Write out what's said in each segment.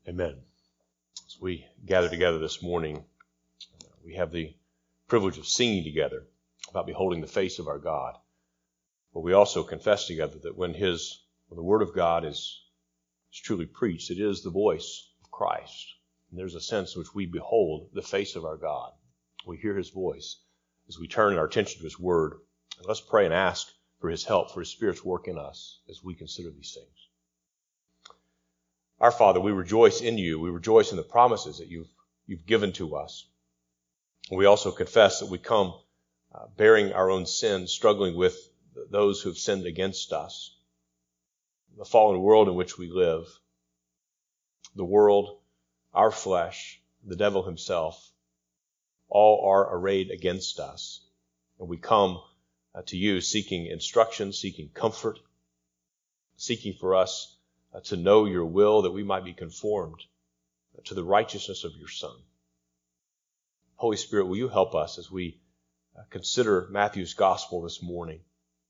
Amen. As we gather together this morning, we have the privilege of singing together about beholding the face of our God. But we also confess together that when the Word of God is truly preached, it is the voice of Christ. And there's a sense in which we behold the face of our God. We hear His voice as we turn our attention to His Word. And let's pray and ask for His help, for His Spirit's work in us as we consider these things. Our Father, we rejoice in You. We rejoice in the promises that You've given to us. We also confess that we come bearing our own sins, struggling with those who have sinned against us. The fallen world in which we live, the world, our flesh, the devil himself, all are arrayed against us. And we come to You seeking instruction, seeking comfort, seeking for us to know Your will, that we might be conformed to the righteousness of Your Son. Holy Spirit, will You help us as we consider Matthew's gospel this morning?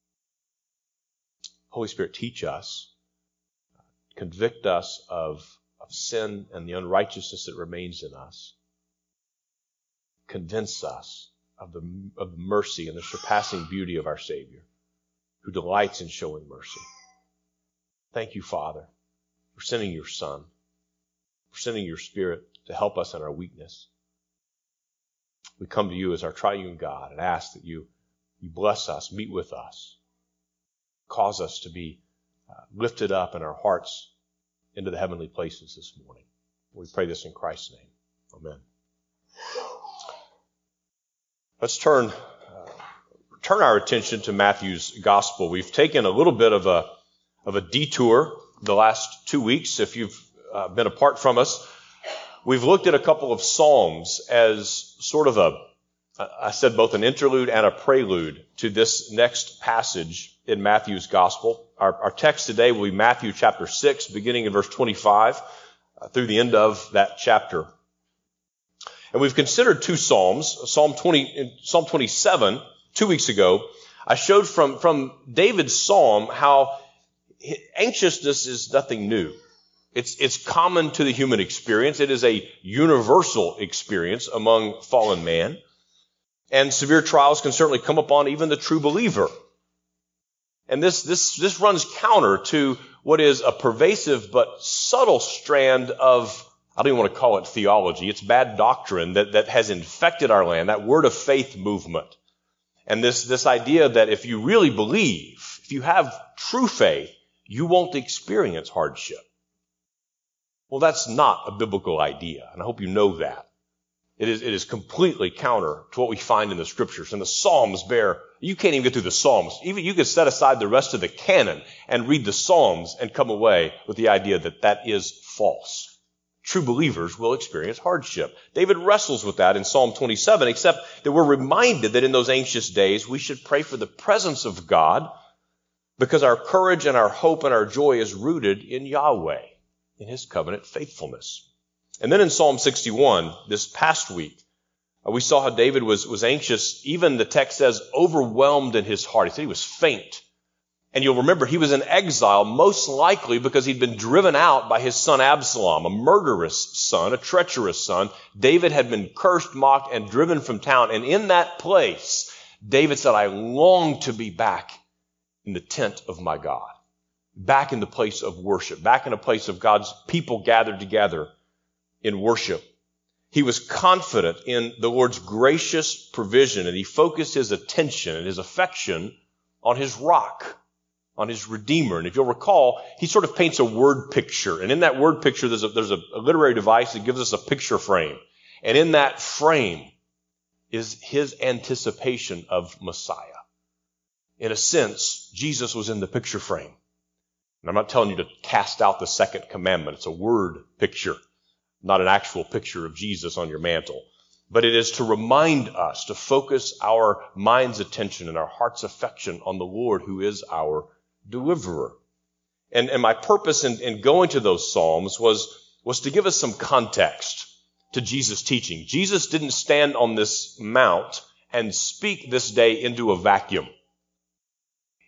Holy Spirit, teach us, convict us of sin and the unrighteousness that remains in us. Convince us of the mercy and the surpassing beauty of our Savior, who delights in showing mercy. Thank You, Father, for sending Your Son, for sending Your Spirit to help us in our weakness. We come to You as our triune God and ask that You bless us, meet with us, cause us to be lifted up in our hearts into the heavenly places this morning. We pray this in Christ's name. Amen. Let's turn our attention to Matthew's gospel. We've taken a little bit of a detour the last 2 weeks. If you've been apart from us, we've looked at a couple of Psalms as sort of I said both an interlude and a prelude to this next passage in Matthew's gospel. Our text today will be Matthew chapter 6, beginning in verse 25, through the end of that chapter. And we've considered two Psalms, Psalm 27, 2 weeks ago. I showed from David's Psalm how anxiousness is nothing new. It's common to the human experience. It is a universal experience among fallen man. And severe trials can certainly come upon even the true believer. And this runs counter to what is a pervasive but subtle strand of, I don't even want to call it theology. It's bad doctrine that has infected our land, that word of faith movement. And this idea that if you really believe, if you have true faith, you won't experience hardship. Well, that's not a biblical idea, and I hope you know that. It is completely counter to what we find in the Scriptures. And the Psalms you can't even get through the Psalms. Even you could set aside the rest of the canon and read the Psalms and come away with the idea that is false. True believers will experience hardship. David wrestles with that in Psalm 27, except that we're reminded that in those anxious days we should pray for the presence of God, because our courage and our hope and our joy is rooted in Yahweh, in His covenant faithfulness. And then in Psalm 61, this past week, we saw how David was anxious. Even the text says overwhelmed in his heart. He said he was faint. And you'll remember he was in exile, most likely because he'd been driven out by his son Absalom, a murderous son, a treacherous son. David had been cursed, mocked, and driven from town. And in that place, David said, I long to be back in the tent of my God, back in the place of worship, back in a place of God's people gathered together in worship. He was confident in the Lord's gracious provision, and he focused his attention and his affection on his rock, on his Redeemer. And if you'll recall, he sort of paints a word picture. And in that word picture, there's a literary device that gives us a picture frame. And in that frame is his anticipation of Messiah. In a sense, Jesus was in the picture frame. And I'm not telling you to cast out the second commandment. It's a word picture, not an actual picture of Jesus on your mantle. But it is to remind us to focus our mind's attention and our heart's affection on the Lord, who is our deliverer. And my purpose in going to those Psalms was to give us some context to Jesus' teaching. Jesus didn't stand on this mount and speak this day into a vacuum.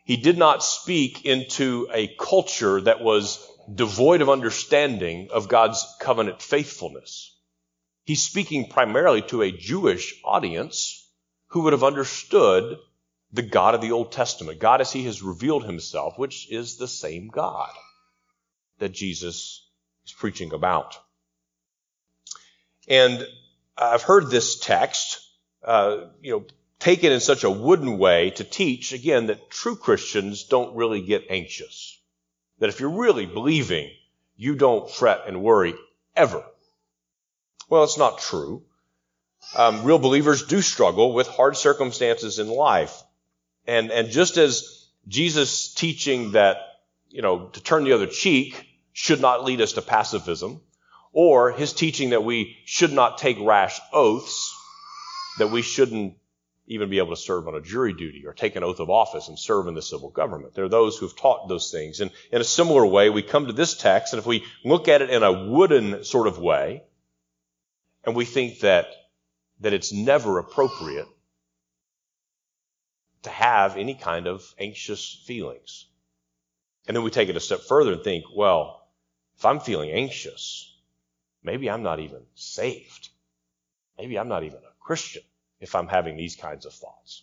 He did not speak into a culture that was devoid of understanding of God's covenant faithfulness. He's speaking primarily to a Jewish audience who would have understood the God of the Old Testament, God as he has revealed himself, which is the same God that Jesus is preaching about. And I've heard this text, taken in such a wooden way to teach, again, that true Christians don't really get anxious. That if you're really believing, you don't fret and worry ever. Well, it's not true. Real believers do struggle with hard circumstances in life. And just as Jesus' teaching that, to turn the other cheek should not lead us to pacifism, or his teaching that we should not take rash oaths, that we shouldn't even be able to serve on a jury duty or take an oath of office and serve in the civil government. There are those who have taught those things. And in a similar way, we come to this text, and if we look at it in a wooden sort of way, and we think that it's never appropriate to have any kind of anxious feelings. And then we take it a step further and think, well, if I'm feeling anxious, maybe I'm not even saved. Maybe I'm not even a Christian if I'm having these kinds of thoughts.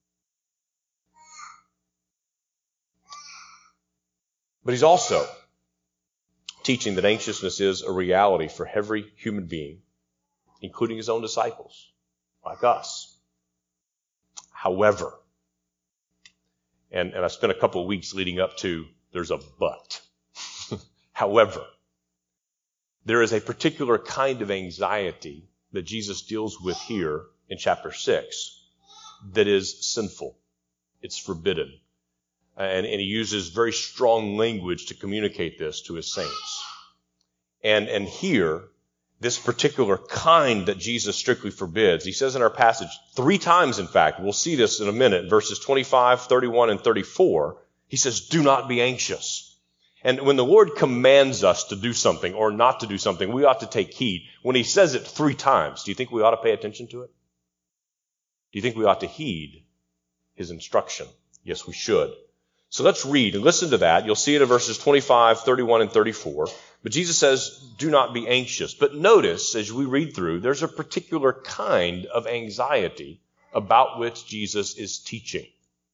But he's also teaching that anxiousness is a reality for every human being, including his own disciples, like us. However, and I spent a couple of weeks leading up to, there's a but. However, there is a particular kind of anxiety that Jesus deals with here in chapter 6 that is sinful. It's forbidden. And he uses very strong language to communicate this to his saints. And here, this particular kind that Jesus strictly forbids, he says in our passage 3 times, in fact, we'll see this in a minute, verses 25, 31, and 34, he says, do not be anxious. And when the Lord commands us to do something or not to do something, we ought to take heed. When he says it 3 times, do you think we ought to pay attention to it? Do you think we ought to heed his instruction? Yes, we should. So let's read and listen to that. You'll see it in verses 25, 31, and 34. But Jesus says, do not be anxious. But notice, as we read through, there's a particular kind of anxiety about which Jesus is teaching.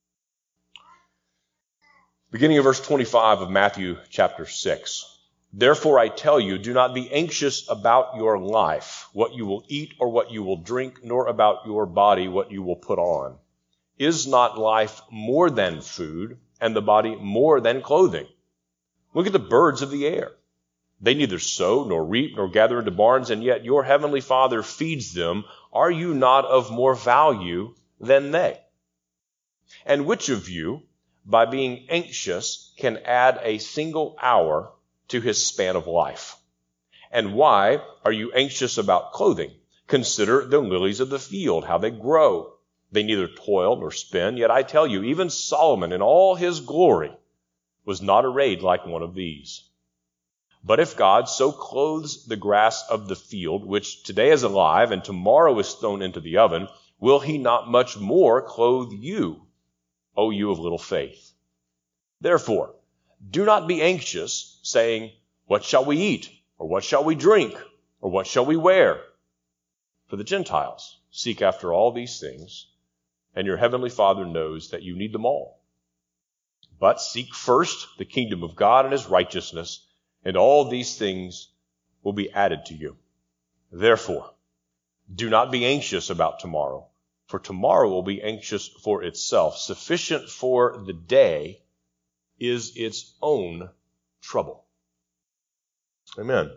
Beginning of verse 25 of Matthew chapter 6. Therefore I tell you, do not be anxious about your life, what you will eat or what you will drink, nor about your body, what you will put on. Is not life more than food, and the body more than clothing? Look at the birds of the air. They neither sow nor reap nor gather into barns, and yet your heavenly Father feeds them. Are you not of more value than they? And which of you, by being anxious, can add a single hour to his span of life? And why are you anxious about clothing? Consider the lilies of the field, how they grow. They neither toil nor spin, yet I tell you, even Solomon in all his glory was not arrayed like one of these. But if God so clothes the grass of the field, which today is alive and tomorrow is thrown into the oven, will he not much more clothe you, O you of little faith? Therefore, do not be anxious, saying, what shall we eat? Or what shall we drink? Or what shall we wear? For the Gentiles seek after all these things, and your heavenly Father knows that you need them all. But seek first the kingdom of God and his righteousness, and all these things will be added to you. Therefore, do not be anxious about tomorrow, for tomorrow will be anxious for itself. Sufficient for the day is its own trouble. Amen.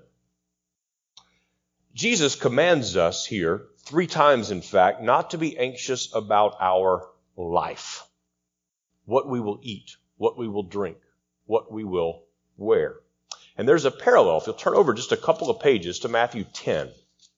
Jesus commands us here 3 times, in fact, not to be anxious about our life. What we will eat, what we will drink, what we will wear. And there's a parallel, if you'll turn over just a couple of pages to Matthew 10.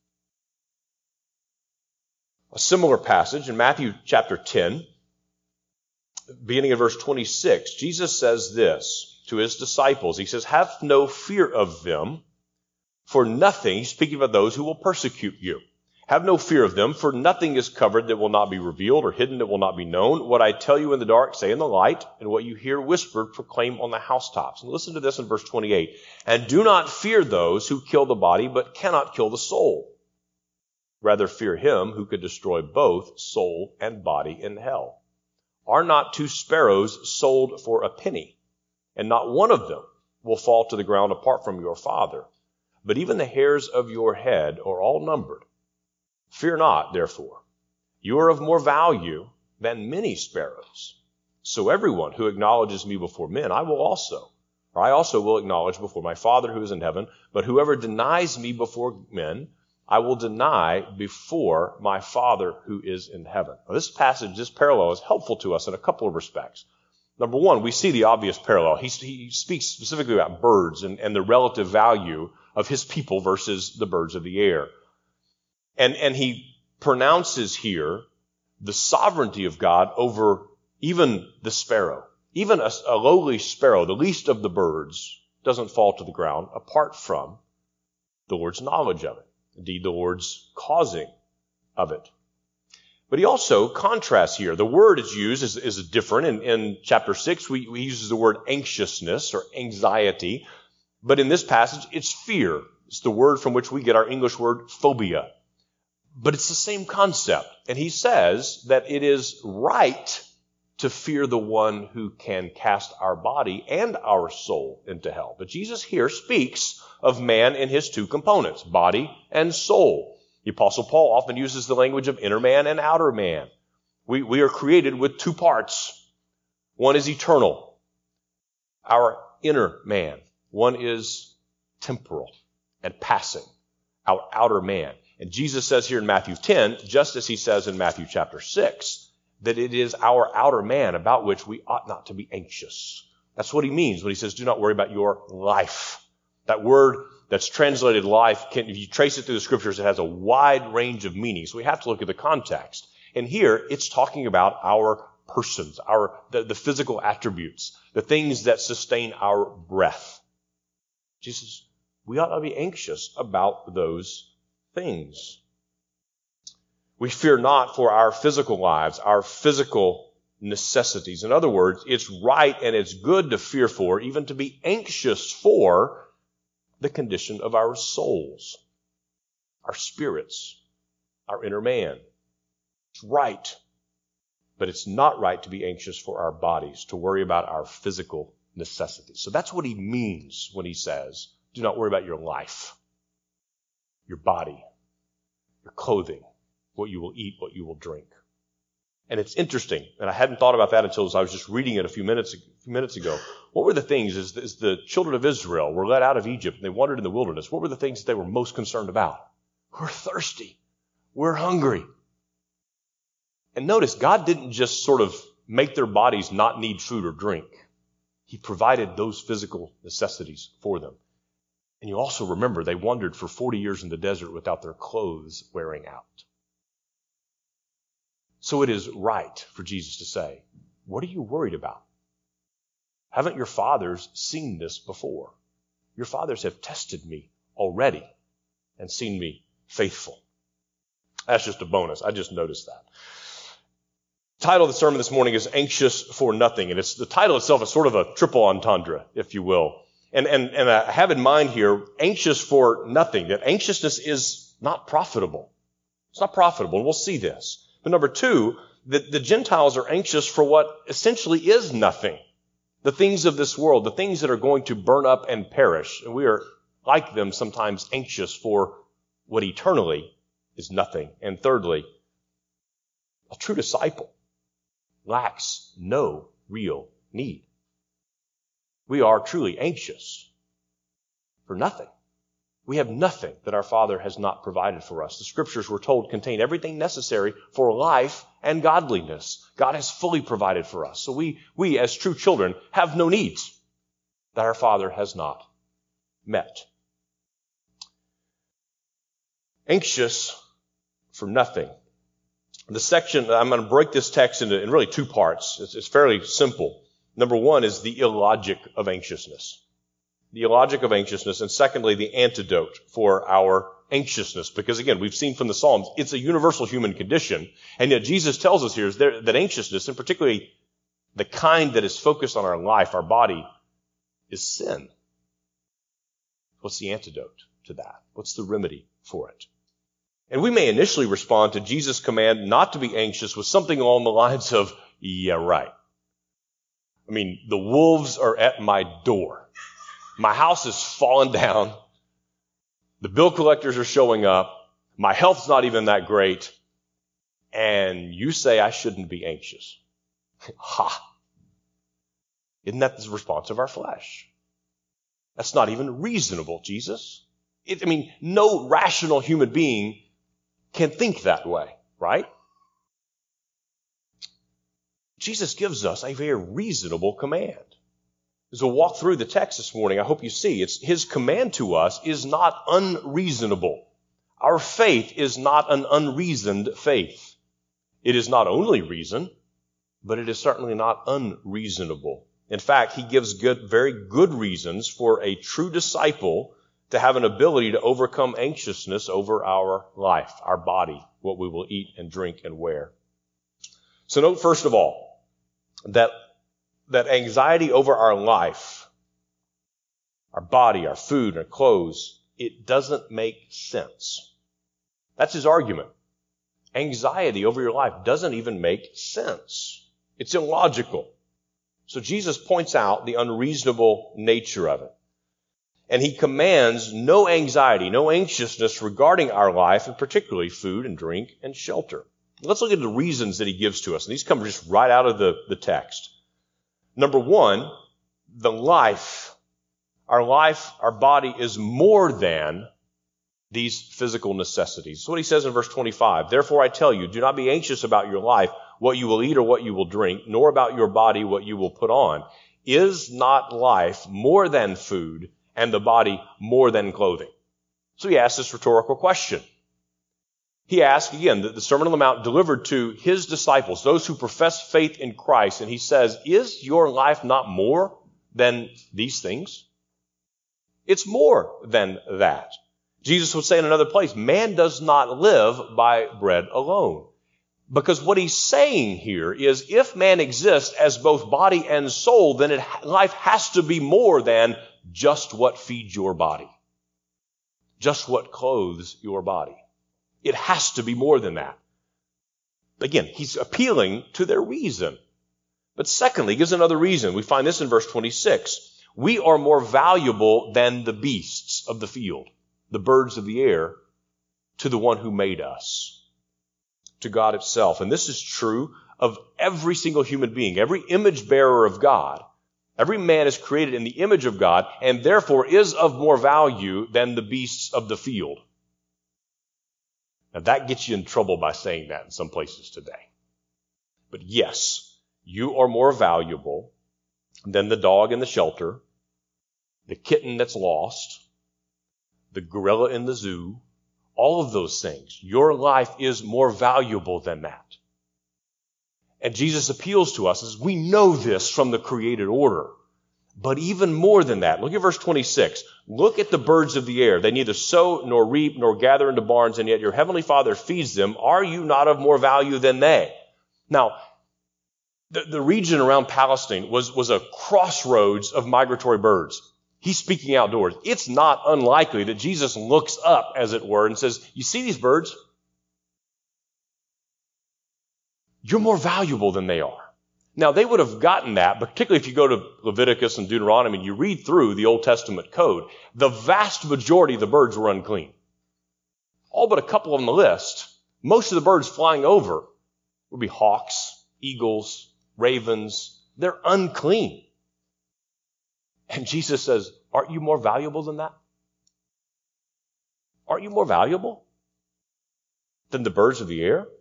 A similar passage in Matthew chapter 10, beginning of verse 26, Jesus says this to his disciples. He says, have no fear of them, for nothing, he's speaking about those who will persecute you. Have no fear of them, for nothing is covered that will not be revealed, or hidden that will not be known. What I tell you in the dark, say in the light, and what you hear whispered, proclaim on the housetops. And listen to this in verse 28. And do not fear those who kill the body, but cannot kill the soul. Rather fear him who could destroy both soul and body in hell. Are not 2 sparrows sold for a penny? And not one of them will fall to the ground apart from your Father. But even the hairs of your head are all numbered. Fear not, therefore. You are of more value than many sparrows. So everyone who acknowledges me before men, I also will acknowledge before my Father who is in heaven. But whoever denies me before men, I will deny before my Father who is in heaven. Now, this passage, this parallel is helpful to us in a couple of respects. Number one, we see the obvious parallel. He speaks specifically about birds and the relative value of his people versus the birds of the air. And he pronounces here the sovereignty of God over even the sparrow. Even a lowly sparrow, the least of the birds, doesn't fall to the ground apart from the Lord's knowledge of it. Indeed, the Lord's causing of it. But he also contrasts here. The word is used is different. In chapter 6, we use the word anxiousness or anxiety. But in this passage, it's fear. It's the word from which we get our English word phobia. But it's the same concept. And he says that it is right to fear the one who can cast our body and our soul into hell. But Jesus here speaks of man in his 2 components, body and soul. The Apostle Paul often uses the language of inner man and outer man. We are created with 2 parts. One is eternal, our inner man. One is temporal and passing, our outer man. And Jesus says here in Matthew 10, just as he says in Matthew chapter 6, that it is our outer man about which we ought not to be anxious. That's what he means when he says, do not worry about your life. That word that's translated life, if you trace it through the scriptures, it has a wide range of meanings. So we have to look at the context. And here it's talking about our persons, the physical attributes, the things that sustain our breath. Jesus, we ought not be anxious about those things. We fear not for our physical lives, our physical necessities. In other words, it's right and it's good to fear for, even to be anxious for, the condition of our souls, our spirits, our inner man. It's right, but it's not right to be anxious for our bodies, to worry about our physical necessities. So that's what he means when he says, do not worry about your life, your body, your clothing, what you will eat, what you will drink. And it's interesting, and I hadn't thought about that until I was just reading it a few minutes ago. What were the things, as the children of Israel were led out of Egypt and they wandered in the wilderness, what were the things that they were most concerned about? We're thirsty. We're hungry. And notice, God didn't just sort of make their bodies not need food or drink. He provided those physical necessities for them. And you also remember they wandered for 40 years in the desert without their clothes wearing out. So it is right for Jesus to say, what are you worried about? Haven't your fathers seen this before? Your fathers have tested me already and seen me faithful. That's just a bonus. I just noticed that. The title of the sermon this morning is Anxious for Nothing. And the title itself is sort of a triple entendre, if you will. And I have in mind here, anxious for nothing, that anxiousness is not profitable. It's not profitable, and we'll see this. But number 2, the Gentiles are anxious for what essentially is nothing. The things of this world, the things that are going to burn up and perish. And we are, like them, sometimes anxious for what eternally is nothing. And thirdly, a true disciple lacks no real need. We are truly anxious for nothing. We have nothing that our Father has not provided for us. The scriptures, we're told, contain everything necessary for life and godliness. God has fully provided for us. So we as true children have no needs that our Father has not met. Anxious for nothing. The section, I'm going to break this text in really 2 parts. It's fairly simple. Number 1 is the illogic of anxiousness. The illogic of anxiousness, and secondly, the antidote for our anxiousness, because again, we've seen from the Psalms, it's a universal human condition. And yet Jesus tells us here that anxiousness, and particularly the kind that is focused on our life, our body, is sin. What's the antidote to that? What's the remedy for it? And we may initially respond to Jesus' command not to be anxious with something along the lines of, yeah, right. I mean, the wolves are at my door. My house is falling down. The bill collectors are showing up. My health's not even that great. And you say I shouldn't be anxious. Ha! Isn't that the response of our flesh? That's not even reasonable, Jesus. No rational human being can think that way, right? Jesus gives us a very reasonable command. As we'll walk through the text this morning, I hope you see his command to us is not unreasonable. Our faith is not an unreasoned faith. It is not only reason, but it is certainly not unreasonable. In fact, he gives very good reasons for a true disciple to have an ability to overcome anxiousness over our life, our body, what we will eat and drink and wear. So note, first of all, that anxiety over our life, our body, our food, our clothes, it doesn't make sense. That's his argument. Anxiety over your life doesn't even make sense. It's illogical. So Jesus points out the unreasonable nature of it. And he commands no anxiety, no anxiousness regarding our life, and particularly food and drink and shelter. Let's look at the reasons that he gives to us. And these come just right out of the text. Number one, our body is more than these physical necessities. That's what he says in verse 25. Therefore I tell you, do not be anxious about your life, what you will eat or what you will drink, nor about your body, what you will put on. Is not life more than food, and the body more than clothing? So he asks this rhetorical question. He asks, again, the Sermon on the Mount delivered to his disciples, those who profess faith in Christ, and he says, is your life not more than these things? It's more than that. Jesus would say in another place, man does not live by bread alone. Because what he's saying here is if man exists as both body and soul, then life has to be more than just what feeds your body, just what clothes your body. It has to be more than that. Again, he's appealing to their reason. But secondly, he gives another reason. We find this in verse 26. We are more valuable than the beasts of the field, the birds of the air, to the one who made us, to God himself. And this is true of every single human being, every image bearer of God. Every man is created in the image of God and therefore is of more value than the beasts of the field. Now that gets you in trouble by saying that in some places today. But yes, you are more valuable than the dog in the shelter, the kitten that's lost, the gorilla in the zoo, all of those things. Your life is more valuable than that. And Jesus appeals to us as we know this from the created order. But even more than that, look at verse 26. Look at the birds of the air. They neither sow nor reap nor gather into barns, and yet your heavenly Father feeds them. Are you not of more value than they? Now, the region around Palestine was a crossroads of migratory birds. He's speaking outdoors. It's not unlikely that Jesus looks up, as it were, and says, you see these birds? You're more valuable than they are. Now, they would have gotten that, particularly if you go to Leviticus and Deuteronomy and you read through the Old Testament code, the vast majority of the birds were unclean. All but a couple on the list. Most of the birds flying over would be hawks, eagles, ravens. They're unclean. And Jesus says, aren't you more valuable than that? Aren't you more valuable than the birds of the air?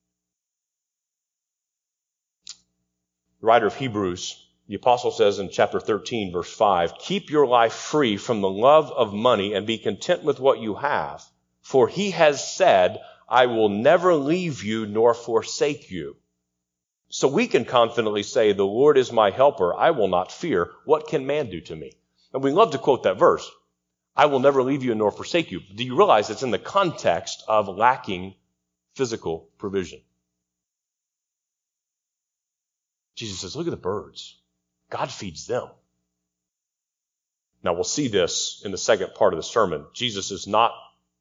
The writer of Hebrews, the apostle says in chapter 13, verse 5, keep your life free from the love of money and be content with what you have. For he has said, I will never leave you nor forsake you. So we can confidently say, the Lord is my helper. I will not fear. What can man do to me? And we love to quote that verse. I will never leave you nor forsake you. Do you realize it's in the context of lacking physical provision? Jesus says, look at the birds. God feeds them. Now we'll see this in the second part of the sermon. Jesus is not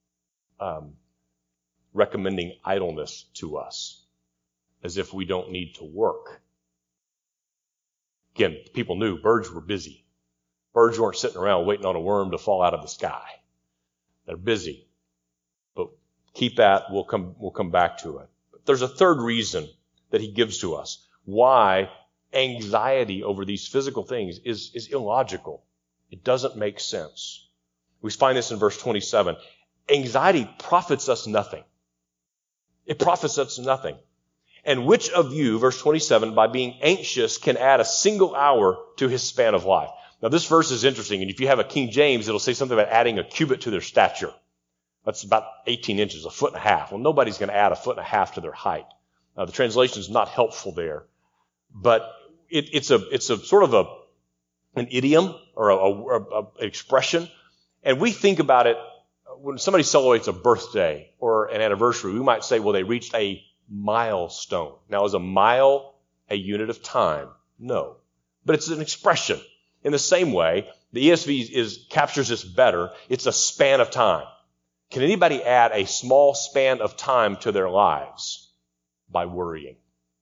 recommending idleness to us as if we don't need to work. Again, people knew birds were busy. Birds weren't sitting around waiting on a worm to fall out of the sky. They're busy. But keep that. We'll come back to it. But there's a third reason that he gives to us why anxiety over these physical things is illogical. It doesn't make sense. We find this in verse 27. Anxiety profits us nothing. It profits us nothing. And which of you, verse 27, by being anxious can add a single hour to his span of life? Now this verse is interesting, and if you have a King James, it'll say something about adding a cubit to their stature. That's about 18 inches, 1.5 feet. Well, nobody's going to add 1.5 feet to their height. The translation is not helpful there, but it's a sort of an idiom or an expression, and we think about it when somebody celebrates a birthday or an anniversary. We might say, well, they reached a milestone. Now, is a mile a unit of time? No, but it's an expression. In the same way, the ESV captures this better. It's a span of time. Can anybody add a small span of time to their lives by worrying?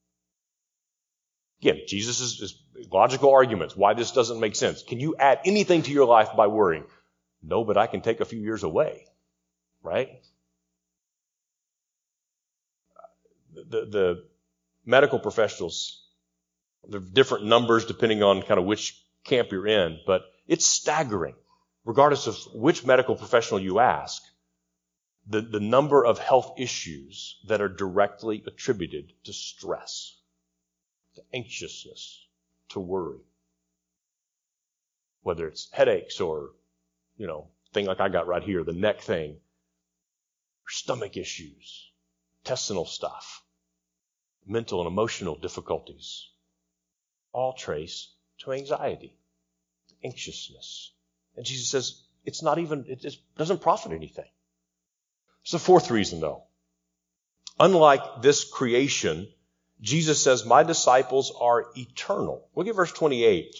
Again, Jesus is logical arguments why this doesn't make sense. Can you add anything to your life by worrying? No, but I can take a few years away, right? The medical professionals, there are different numbers depending on kind of which camp you're in, but it's staggering, regardless of which medical professional you ask, the number of health issues that are directly attributed to stress, to anxiousness, to worry. Whether it's headaches or, thing like I got right here, the neck thing, stomach issues, intestinal stuff, mental and emotional difficulties, all trace to anxiety, to anxiousness. And Jesus says, it just doesn't profit anything. It's the fourth reason, though. Unlike this creation, Jesus says, my disciples are eternal. Look at verse 28.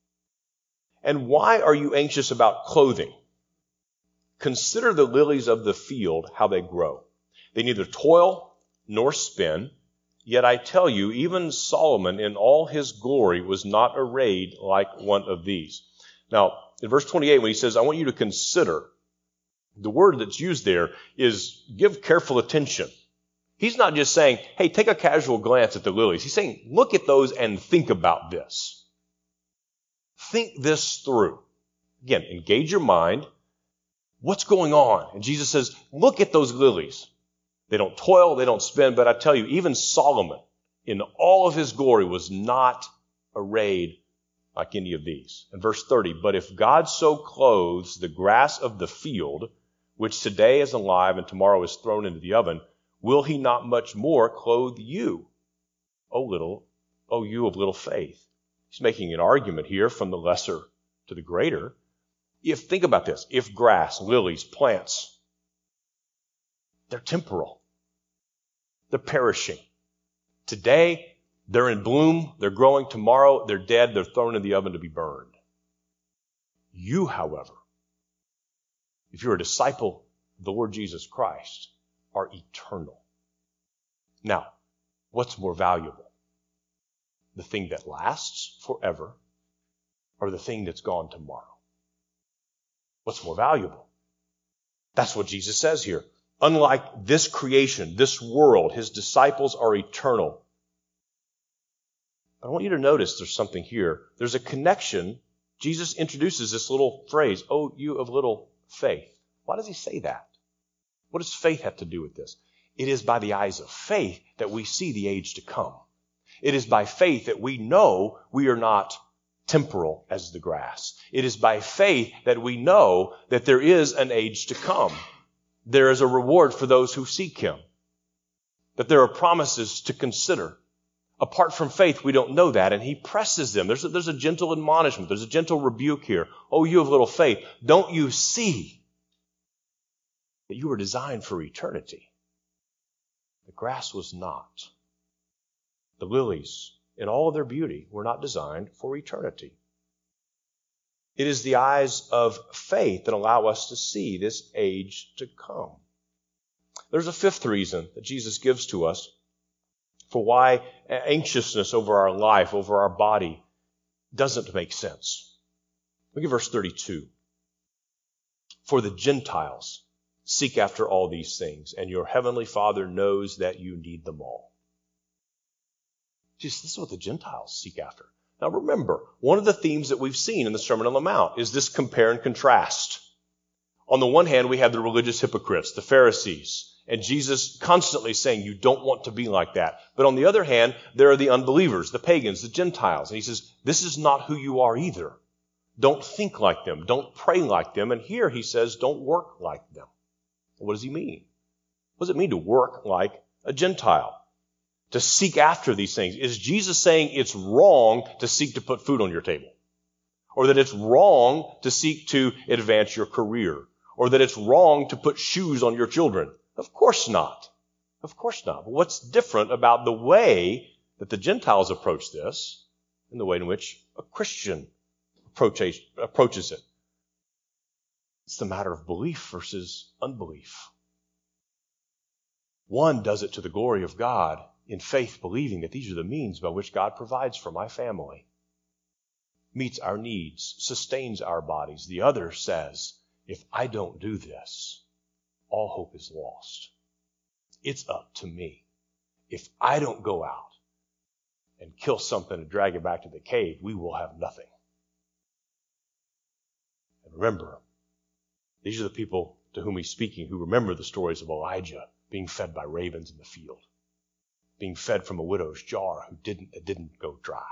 And why are you anxious about clothing? Consider the lilies of the field, how they grow. They neither toil nor spin. Yet I tell you, even Solomon in all his glory was not arrayed like one of these. Now, in verse 28, when he says, I want you to consider, the word that's used there is give careful attention. He's not just saying, hey, take a casual glance at the lilies. He's saying, look at those and think about this. Think this through. Again, engage your mind. What's going on? And Jesus says, look at those lilies. They don't toil, they don't spin, but I tell you, even Solomon, in all of his glory, was not arrayed like any of these. In verse 30, but if God so clothes the grass of the field, which today is alive and tomorrow is thrown into the oven, will he not much more clothe you, O you of little faith? He's making an argument here from the lesser to the greater. Think about this. If grass, lilies, plants, they're temporal. They're perishing. Today, they're in bloom. They're growing. Tomorrow, they're dead. They're thrown in the oven to be burned. You, however, if you're a disciple of the Lord Jesus Christ, are eternal. Now, what's more valuable? The thing that lasts forever or the thing that's gone tomorrow? What's more valuable? That's what Jesus says here. Unlike this creation, this world, his disciples are eternal. But I want you to notice there's something here. There's a connection. Jesus introduces this little phrase, oh, you of little faith. Why does he say that? What does faith have to do with this? It is by the eyes of faith that we see the age to come. It is by faith that we know we are not temporal as the grass. It is by faith that we know that there is an age to come. There is a reward for those who seek him. That there are promises to consider. Apart from faith, we don't know that. And he presses them. There's a gentle admonishment. There's a gentle rebuke here. Oh, you of little faith, don't you see that you were designed for eternity? The grass was not. The lilies, in all of their beauty, were not designed for eternity. It is the eyes of faith that allow us to see this age to come. There's a fifth reason that Jesus gives to us for why anxiousness over our life, over our body, doesn't make sense. Look at verse 32. For the Gentiles seek after all these things, and your heavenly Father knows that you need them all. Jesus, this is what the Gentiles seek after. Now remember, one of the themes that we've seen in the Sermon on the Mount is this compare and contrast. On the one hand, we have the religious hypocrites, the Pharisees, and Jesus constantly saying, you don't want to be like that. But on the other hand, there are the unbelievers, the pagans, the Gentiles. And he says, this is not who you are either. Don't think like them. Don't pray like them. And here he says, don't work like them. What does he mean? What does it mean to work like a Gentile? To seek after these things? Is Jesus saying it's wrong to seek to put food on your table? Or that it's wrong to seek to advance your career? Or that it's wrong to put shoes on your children? Of course not. Of course not. But what's different about the way that the Gentiles approach this and the way in which a Christian approaches it? It's the matter of belief versus unbelief. One does it to the glory of God in faith, believing that these are the means by which God provides for my family, meets our needs, sustains our bodies. The other says, if I don't do this, all hope is lost. It's up to me. If I don't go out and kill something and drag it back to the cave, we will have nothing. And remember, these are the people to whom he's speaking who remember the stories of Elijah being fed by ravens in the field, being fed from a widow's jar who didn't go dry.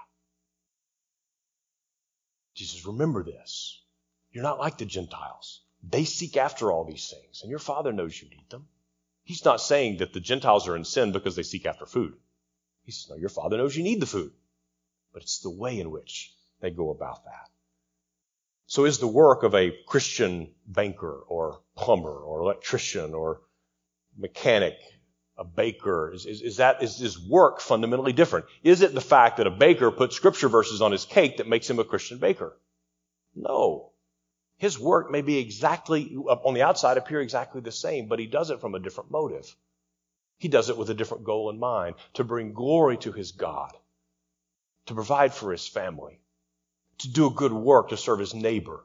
Jesus, remember this. You're not like the Gentiles. They seek after all these things, and your Father knows you need them. He's not saying that the Gentiles are in sin because they seek after food. He says, no, your Father knows you need the food. But it's the way in which they go about that. So is the work of a Christian banker or plumber or electrician or mechanic, a baker, is work fundamentally different? Is it the fact that a baker puts scripture verses on his cake that makes him a Christian baker? No. His work may be exactly, on the outside, appear exactly the same, but he does it from a different motive. He does it with a different goal in mind, to bring glory to his God, to provide for his family, to do a good work, to serve his neighbor.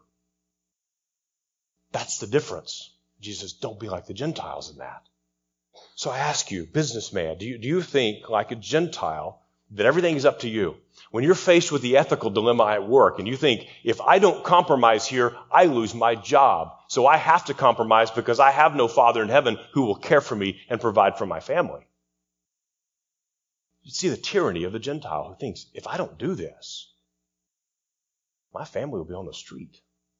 That's the difference. Jesus, don't be like the Gentiles in that. So I ask you, businessman, do you think, like a Gentile, that everything is up to you? When you're faced with the ethical dilemma at work and you think, if I don't compromise here, I lose my job. So I have to compromise because I have no Father in heaven who will care for me and provide for my family. You see the tyranny of the Gentile who thinks, if I don't do this, my family will be on the street.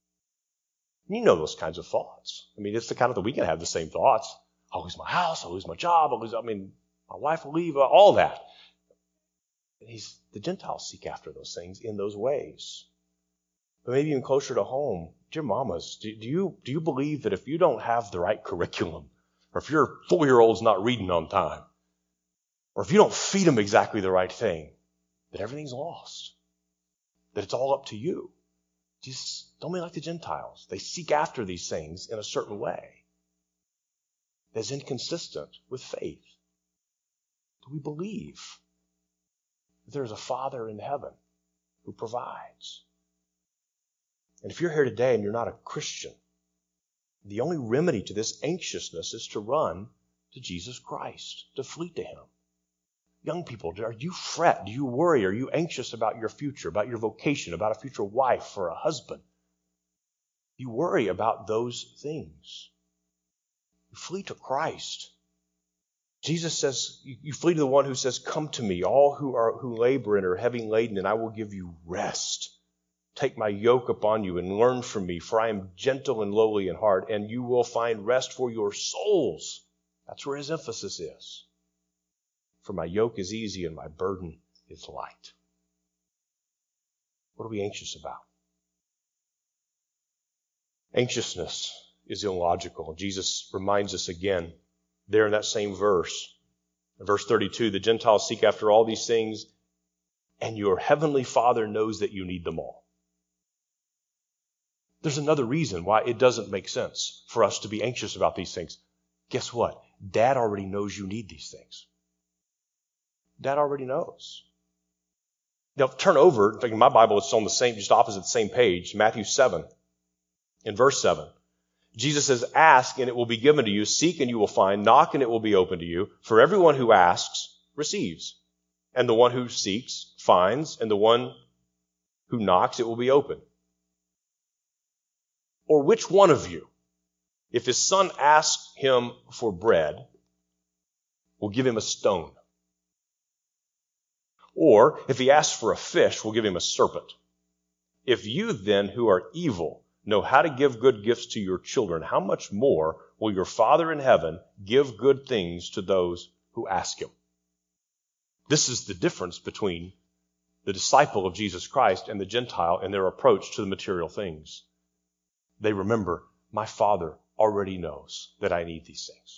And you know those kinds of thoughts. I mean, it's the kind of that we can have the same thoughts. I'll lose my house, I'll lose my job, my wife will leave, all that. The Gentiles seek after those things in those ways. But maybe even closer to home, dear mamas, do you believe that if you don't have the right curriculum, or if your 4-year-old's not reading on time, or if you don't feed them exactly the right thing, that everything's lost? That it's all up to you? Jesus, don't be like the Gentiles. They seek after these things in a certain way that's inconsistent with faith. Do we believe that there's a Father in heaven who provides? And if you're here today and you're not a Christian, the only remedy to this anxiousness is to run to Jesus Christ, to flee to him. Young people, do you fret? Do you worry? Are you anxious about your future, about your vocation, about a future wife or a husband? You worry about those things. You flee to Christ. Jesus says, you flee to the one who says, come to me, all who labor and are heavy laden, and I will give you rest. Take my yoke upon you and learn from me, for I am gentle and lowly in heart, and you will find rest for your souls. That's where his emphasis is. For my yoke is easy and my burden is light. What are we anxious about? Anxiousness is illogical. Jesus reminds us again there in that same verse. In verse 32, the Gentiles seek after all these things, and your heavenly Father knows that you need them all. There's another reason why it doesn't make sense for us to be anxious about these things. Guess what? Dad already knows you need these things. Dad already knows. Now turn over, in my Bible it's on the same, just opposite the same page, Matthew 7, in verse 7. Jesus says, ask and it will be given to you, seek and you will find, knock and it will be open to you. For everyone who asks receives, and the one who seeks finds, and the one who knocks it will be open. Or which one of you, if his son asks him for bread, will give him a stone? Or if he asks for a fish, will give him a serpent? If you then, who are evil, know how to give good gifts to your children, how much more will your Father in heaven give good things to those who ask him? This is the difference between the disciple of Jesus Christ and the Gentile in their approach to the material things. They remember, my Father already knows that I need these things.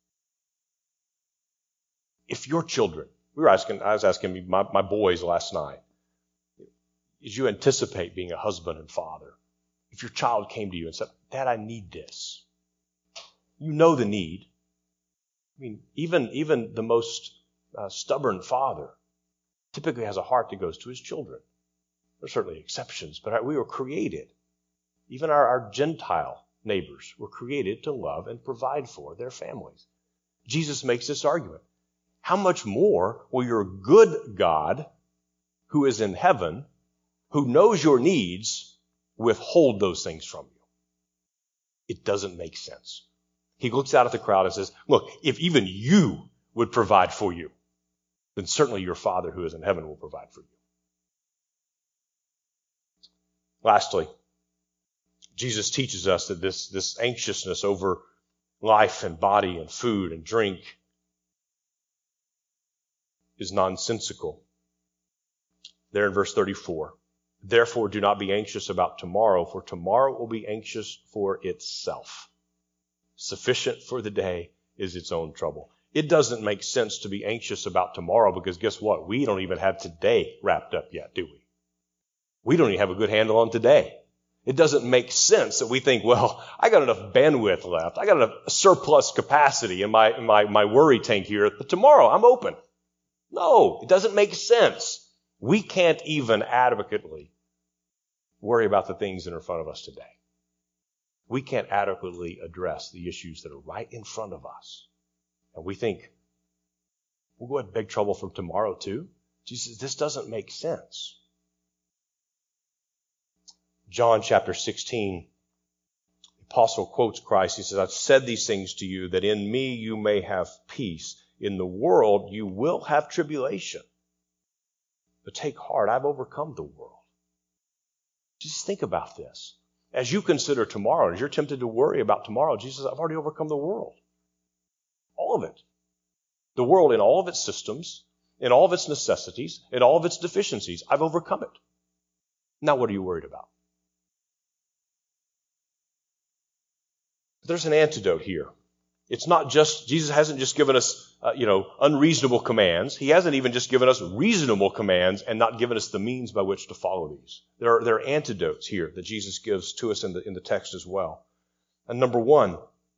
If your children, I was asking my boys last night, as you anticipate being a husband and father, if your child came to you and said, Dad, I need this. You know the need. I mean, even the most stubborn father typically has a heart that goes to his children. There are certainly exceptions, but we were created. Even our Gentile neighbors were created to love and provide for their families. Jesus makes this argument. How much more will your good God, who is in heaven, who knows your needs, withhold those things from you? It doesn't make sense. He looks out at the crowd and says, look, if even you would provide for you, then certainly your Father who is in heaven will provide for you. Lastly, Jesus teaches us that this anxiousness over life and body and food and drink is nonsensical. There in verse 34, therefore do not be anxious about tomorrow, for tomorrow will be anxious for itself. Sufficient for the day is its own trouble. It doesn't make sense to be anxious about tomorrow because guess what? We don't even have today wrapped up yet, do we? We don't even have a good handle on today. It doesn't make sense that we think, well, I got enough bandwidth left. I got enough surplus capacity in my worry tank here. But tomorrow I'm open. No, it doesn't make sense. We can't even adequately worry about the things that are in front of us today. We can't adequately address the issues that are right in front of us. And we think, we'll go ahead and beg trouble from tomorrow too. Jesus says, this doesn't make sense. John chapter 16, the apostle quotes Christ. He says, I've said these things to you that in me you may have peace. In the world you will have tribulation. But take heart, I've overcome the world. Just think about this. As you consider tomorrow, as you're tempted to worry about tomorrow, Jesus says, I've already overcome the world. All of it. The world in all of its systems, in all of its necessities, in all of its deficiencies. I've overcome it. Now what are you worried about? There's an antidote here. It's not just, Jesus hasn't just given us, unreasonable commands. He hasn't even just given us reasonable commands and not given us the means by which to follow these. There are antidotes here that Jesus gives to us in the text as well. And number one,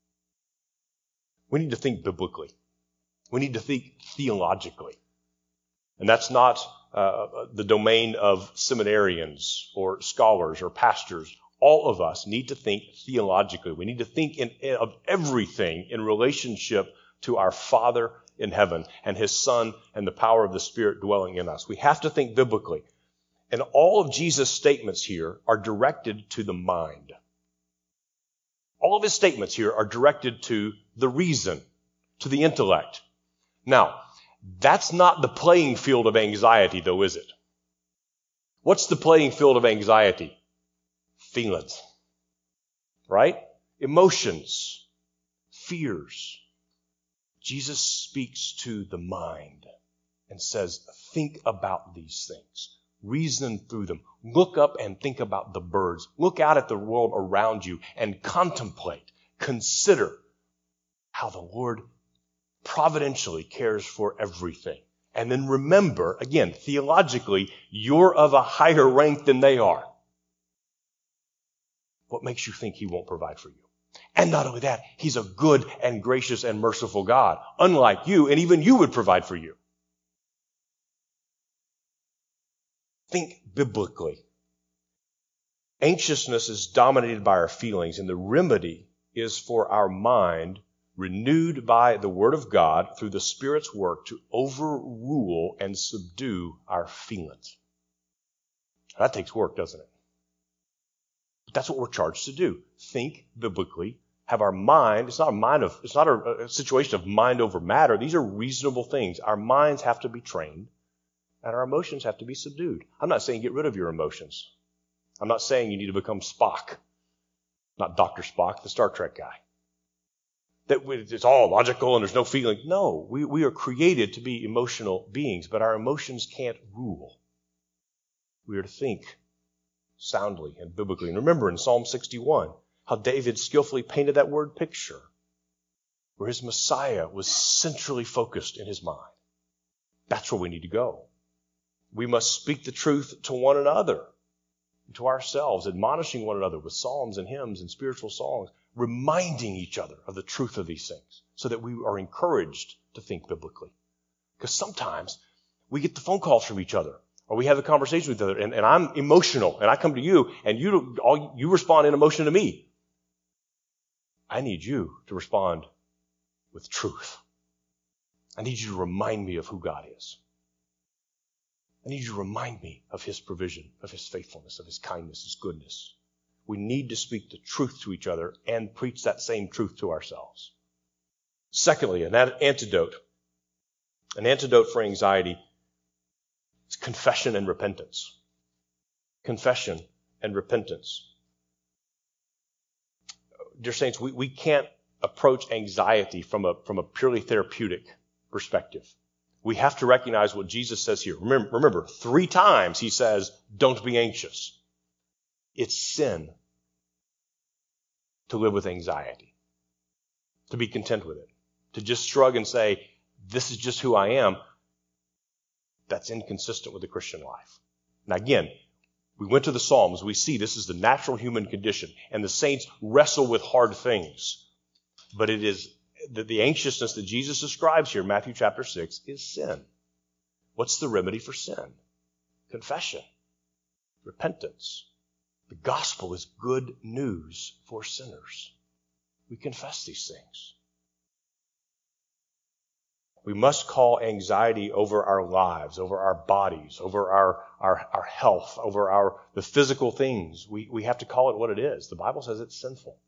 we need to think biblically. We need to think theologically. And that's not the domain of seminarians or scholars or pastors. All of us need to think theologically. We need to think of everything in relationship to our Father in heaven and His Son and the power of the Spirit dwelling in us. We have to think biblically. And all of Jesus' statements here are directed to the mind. All of His statements here are directed to the reason, to the intellect. Now, that's not the playing field of anxiety, though, is it? What's the playing field of anxiety? Feelings, right? Emotions, fears. Jesus speaks to the mind. and says, think about these things. Reason through them. Look up and think about the birds. Look out at the world around you and contemplate, consider how the Lord providentially cares for everything. And then remember, again, theologically, you're of a higher rank than they are. What makes you think he won't provide for you? And not only that, he's a good and gracious and merciful God, unlike you, and even you would provide for you. Think biblically. Anxiousness is dominated by our feelings, and the remedy is for our mind, renewed by the Word of God through the Spirit's work, to overrule and subdue our feelings. That takes work, doesn't it? But that's what we're charged to do. Think biblically. Have our mind. It's not a situation of mind over matter. These are reasonable things. Our minds have to be trained, and our emotions have to be subdued. I'm not saying get rid of your emotions. I'm not saying you need to become Spock, not Dr. Spock, the Star Trek guy. That it's all logical and there's no feeling. No, we are created to be emotional beings, but our emotions can't rule. We are to think soundly and biblically. And remember in Psalm 61, how David skillfully painted that word picture, where his Messiah was centrally focused in his mind. That's where we need to go. We must speak the truth to one another, to ourselves, admonishing one another with psalms and hymns and spiritual songs, reminding each other of the truth of these things so that we are encouraged to think biblically. Because sometimes we get the phone calls from each other, or we have a conversation with each other, and I'm emotional, and I come to you, and you respond in emotion to me. I need you to respond with truth. I need you to remind me of who God is. I need you to remind me of his provision, of his faithfulness, of his kindness, his goodness. We need to speak the truth to each other and preach that same truth to ourselves. Secondly, an antidote for anxiety is confession and repentance. Confession and repentance. Dear saints, we can't approach anxiety from a purely therapeutic perspective. We have to recognize what Jesus says here. Remember, 3 times he says, don't be anxious. It's sin to live with anxiety, to be content with it, to just shrug and say, this is just who I am. That's inconsistent with the Christian life. Now again, we went to the Psalms. We see this is the natural human condition, and the saints wrestle with hard things. But it is the anxiousness that Jesus describes here in Matthew chapter 6 is sin. What's the remedy for sin? Confession, repentance. The gospel is good news for sinners. We confess these things. We must call anxiety over our lives, over our bodies, over our health, over the physical things. We have to call it what it is. The Bible says it's sinful.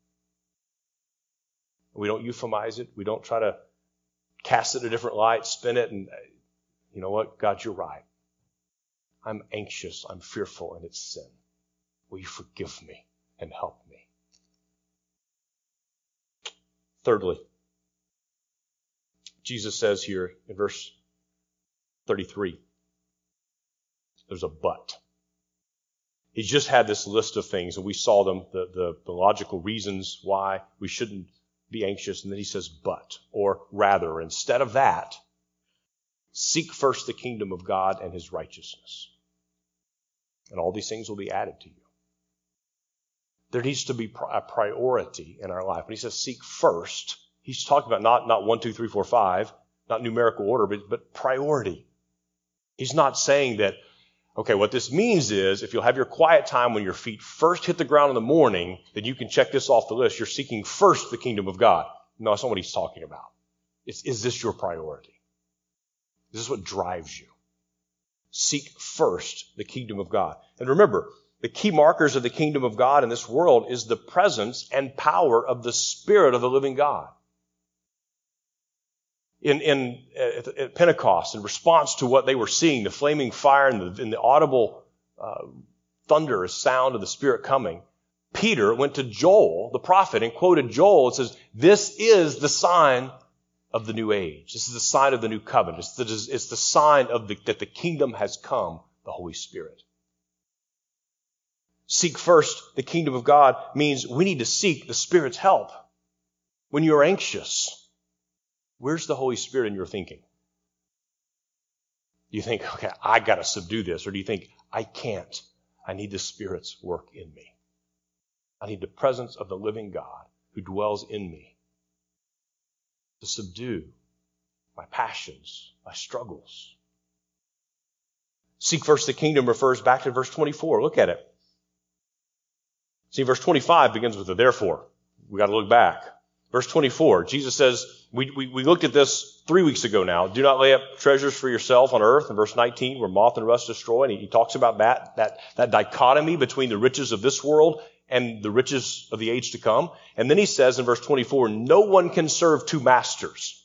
We don't euphemize it. We don't try to cast it in a different light, spin it, and you know what? God, you're right. I'm anxious, I'm fearful, and it's sin. Will you forgive me and help me? Thirdly, Jesus says here in verse 33, there's a but. He's just had this list of things, and we saw them, the logical reasons why we shouldn't be anxious, and then he says but, or rather, instead of that, seek first the kingdom of God and his righteousness, and all these things will be added to you. There needs to be a priority in our life. When he says seek first, he's talking about not 1, 2, 3, 4, 5, not numerical order, but priority. He's not saying that, okay, what this means is if you'll have your quiet time when your feet first hit the ground in the morning, then you can check this off the list. You're seeking first the kingdom of God. No, that's not what he's talking about. Is this your priority? Is this what drives you? Seek first the kingdom of God. And remember, the key markers of the kingdom of God in this world is the presence and power of the Spirit of the living God. At Pentecost, in response to what they were seeing, the flaming fire and the audible thunderous sound of the Spirit coming, Peter went to Joel, the prophet, and quoted Joel and says, this is the sign of the new age. This is the sign of the new covenant. It's the sign that the kingdom has come, the Holy Spirit. Seek first the kingdom of God means we need to seek the Spirit's help. When you're anxious, where's the Holy Spirit in your thinking? Do you think, okay, I got to subdue this? Or do you think, I can't. I need the Spirit's work in me. I need the presence of the living God who dwells in me to subdue my passions, my struggles. Seek first the kingdom refers back to verse 24. Look at it. See, verse 25 begins with a therefore. We got to look back. Verse 24, Jesus says, we looked at this 3 weeks ago now. Do not lay up treasures for yourself on earth. In verse 19, where moth and rust destroy. And he talks about that dichotomy between the riches of this world and the riches of the age to come. And then he says in verse 24, no one can serve two masters.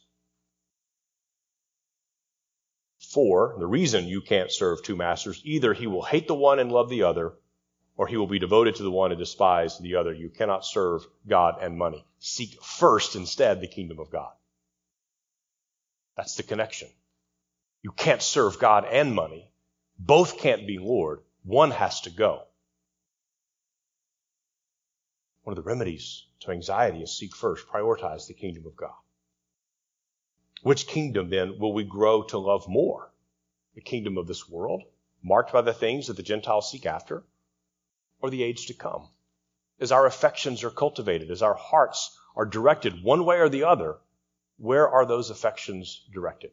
For the reason you can't serve two masters, either he will hate the one and love the other, or he will be devoted to the one and despise the other. You cannot serve God and money. Seek first instead the kingdom of God. That's the connection. You can't serve God and money. Both can't be Lord. One has to go. One of the remedies to anxiety is seek first, prioritize the kingdom of God. Which kingdom then will we grow to love more? The kingdom of this world, marked by the things that the Gentiles seek after, or the age to come? As our affections are cultivated, as our hearts are directed one way or the other, where are those affections directed?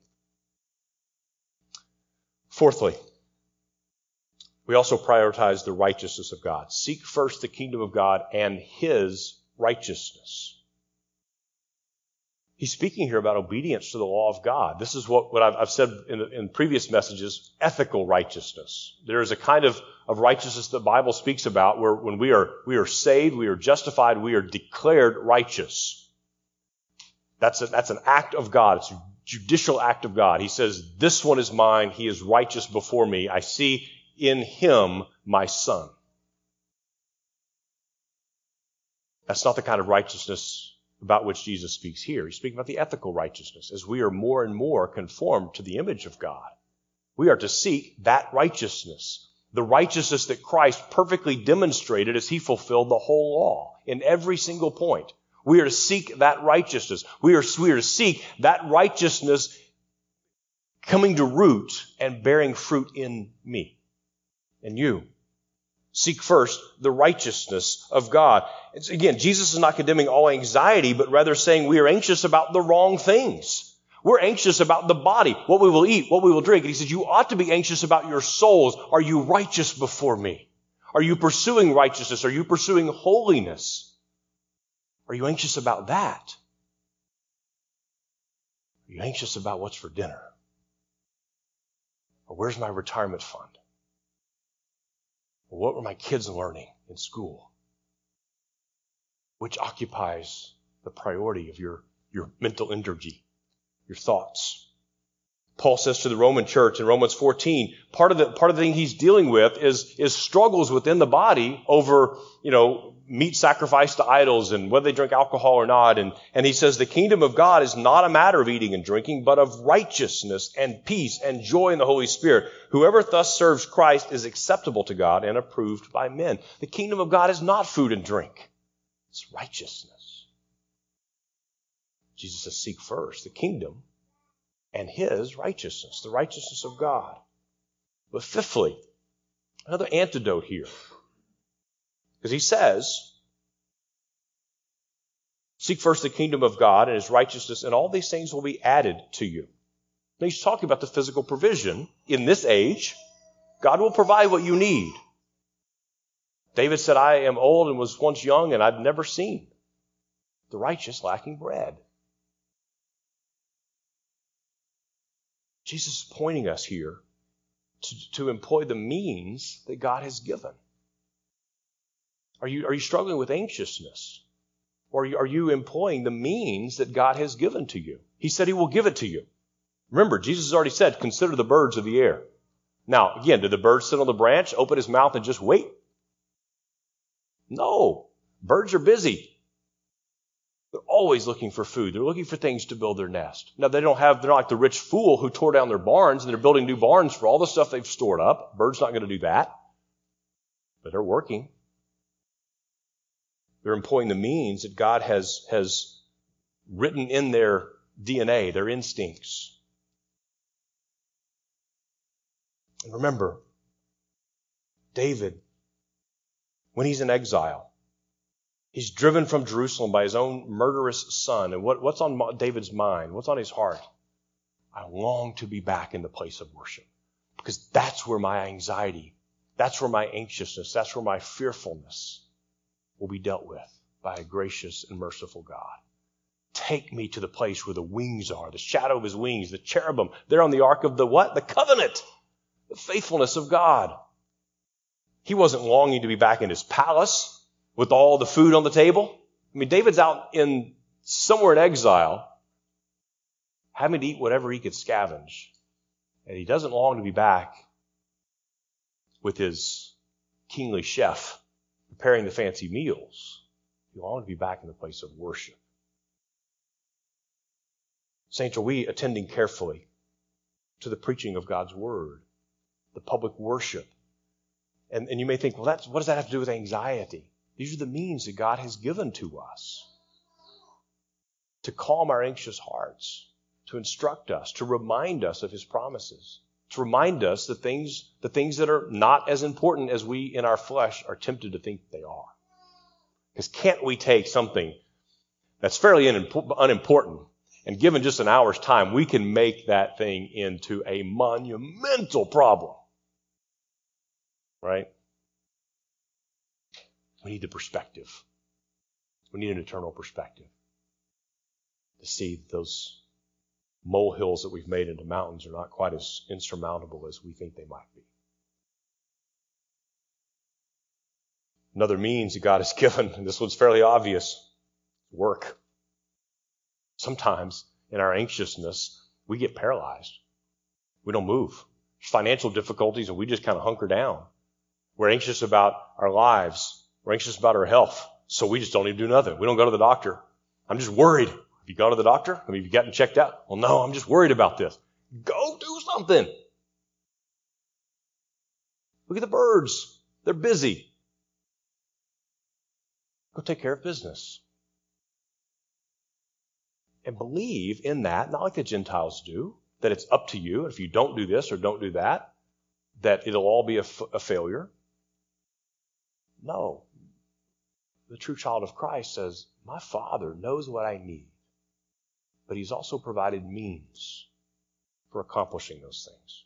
Fourthly, we also prioritize the righteousness of God. Seek first the kingdom of God and His righteousness. He's speaking here about obedience to the law of God. This is what I've said in previous messages, ethical righteousness. There is a kind of righteousness the Bible speaks about where when we are saved, we are justified, we are declared righteous. That's an act of God. It's a judicial act of God. He says, this one is mine. He is righteous before me. I see in him my son. That's not the kind of righteousness about which Jesus speaks here. He's speaking about the ethical righteousness. As we are more and more conformed to the image of God, we are to seek that righteousness, the righteousness that Christ perfectly demonstrated as he fulfilled the whole law in every single point. We are to seek that righteousness. We are to seek that righteousness coming to root and bearing fruit in me and you. Seek first the righteousness of God. Again, Jesus is not condemning all anxiety, but rather saying we are anxious about the wrong things. We're anxious about the body, what we will eat, what we will drink. And he says, you ought to be anxious about your souls. Are you righteous before me? Are you pursuing righteousness? Are you pursuing holiness? Are you anxious about that? Are you anxious about what's for dinner? Or where's my retirement fund? What were my kids learning in school? Which occupies the priority of your mental energy, your thoughts? Paul says to the Roman church in Romans 14, part of the thing he's dealing with is struggles within the body over, meat sacrificed to idols and whether they drink alcohol or not. And he says the kingdom of God is not a matter of eating and drinking, but of righteousness and peace and joy in the Holy Spirit. Whoever thus serves Christ is acceptable to God and approved by men. The kingdom of God is not food and drink. It's righteousness. Jesus says, seek first the kingdom and his righteousness, the righteousness of God. But fifthly, another antidote here. Because he says, seek first the kingdom of God and his righteousness, and all these things will be added to you. Now he's talking about the physical provision. In this age, God will provide what you need. David said, I am old and was once young, and I've never seen the righteous lacking bread. Jesus is pointing us here to employ the means that God has given. Are you struggling with anxiousness? Or are you employing the means that God has given to you? He said he will give it to you. Remember, Jesus has already said, consider the birds of the air. Now, again, did the bird sit on the branch, open his mouth, and just wait? No. Birds are busy. They're always looking for food. They're looking for things to build their nest. Now, they're not like the rich fool who tore down their barns and they're building new barns for all the stuff they've stored up. Bird's not going to do that. But they're working. They're employing the means that God has written in their DNA, their instincts. And remember, David, when he's in exile, he's driven from Jerusalem by his own murderous son. And what's on David's mind? What's on his heart? I long to be back in the place of worship. Because that's where my anxiety, that's where my anxiousness, that's where my fearfulness will be dealt with by a gracious and merciful God. Take me to the place where the wings are, the shadow of his wings, the cherubim. They're on the ark of the what? The covenant. The faithfulness of God. He wasn't longing to be back in his palace with all the food on the table. I mean, David's out in somewhere in exile, having to eat whatever he could scavenge. And he doesn't long to be back with his kingly chef preparing the fancy meals. He longs to be back in the place of worship. Saints, are we attending carefully to the preaching of God's word, the public worship? And you may think, well, what does that have to do with anxiety? These are the means that God has given to us to calm our anxious hearts, to instruct us, to remind us of his promises, to remind us the things that are not as important as we in our flesh are tempted to think they are. Because can't we take something that's fairly unimportant, and given just an hour's time, we can make that thing into a monumental problem. Right? We need the perspective. We need an eternal perspective to see those molehills that we've made into mountains are not quite as insurmountable as we think they might be. Another means that God has given, and this one's fairly obvious, work. Sometimes in our anxiousness, we get paralyzed. We don't move. There's financial difficulties and we just kind of hunker down. We're anxious about our lives. We're anxious about our health. So we just don't even do nothing. We don't go to the doctor. I'm just worried. Have you gone to the doctor? Have you gotten checked out? Well, no, I'm just worried about this. Go do something. Look at the birds. They're busy. Go take care of business. And believe in that, not like the Gentiles do, that it's up to you. If you don't do this or don't do that, that it'll all be a failure. No. The true child of Christ says, my Father knows what I need, but he's also provided means for accomplishing those things.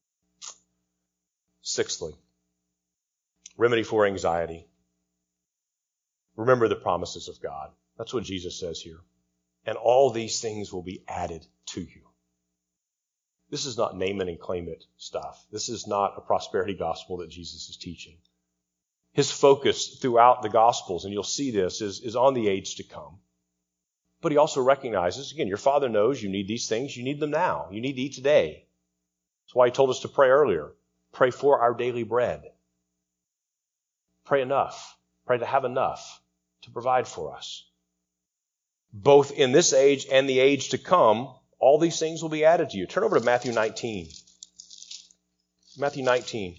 Sixthly, remedy for anxiety. Remember the promises of God. That's what Jesus says here. And all these things will be added to you. This is not name it and claim it stuff. This is not a prosperity gospel that Jesus is teaching. His focus throughout the Gospels, and you'll see this, is on the age to come. But he also recognizes, again, your Father knows you need these things. You need them now. You need to eat today. That's why he told us to pray earlier. Pray for our daily bread. Pray enough. Pray to have enough to provide for us. Both in this age and the age to come, all these things will be added to you. Turn over to Matthew 19. Matthew 19.